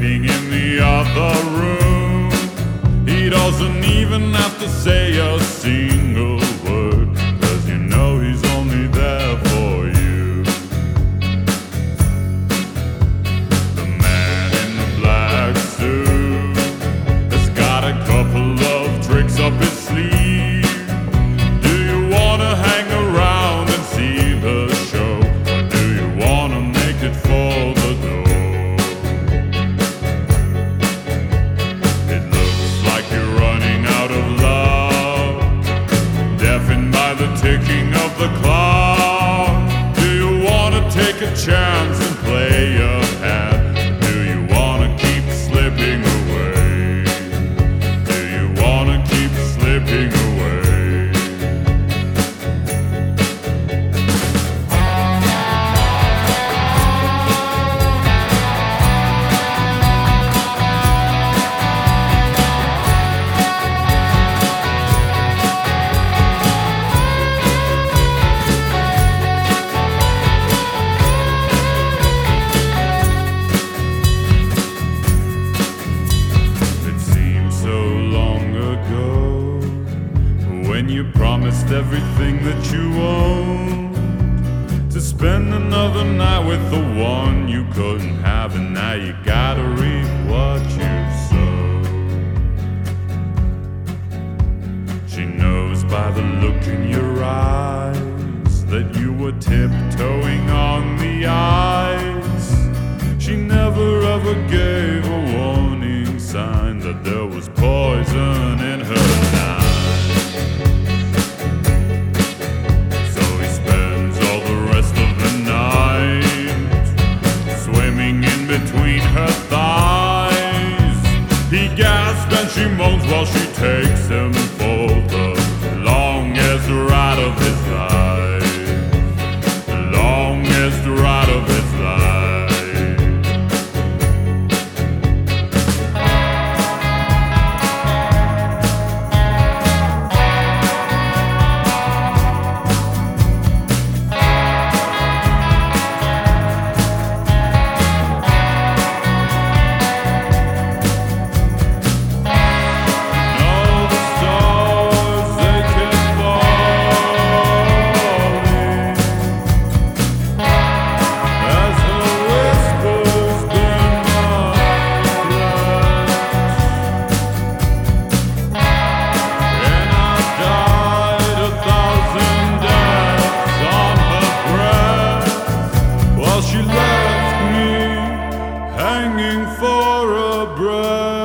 waiting in the other room. He doesn't even have to say a single word, 'cause you know he's only there for you. The man in the black suit has got a couple of tricks up his sleeve. Do you wanna hang around and see the show, or do you wanna make it for the door? It looks like you're running out of love, deafened by the ticking of the clock. Do you wanna take a chance and play your hand? Do you wanna keep slipping away? Do you wanna keep slipping away? When you promised everything that you owned to spend another night with the one you couldn't have, and now you gotta reap what you sowed. She knows by the look in your eyes that you were tiptoeing on the ice. She never ever gave a warning sign that there was poison in her life. Between her thighs, he gasps and she moans while she takes him for the longest ride of his life. The longest ride of his life. She left me hanging for a breath.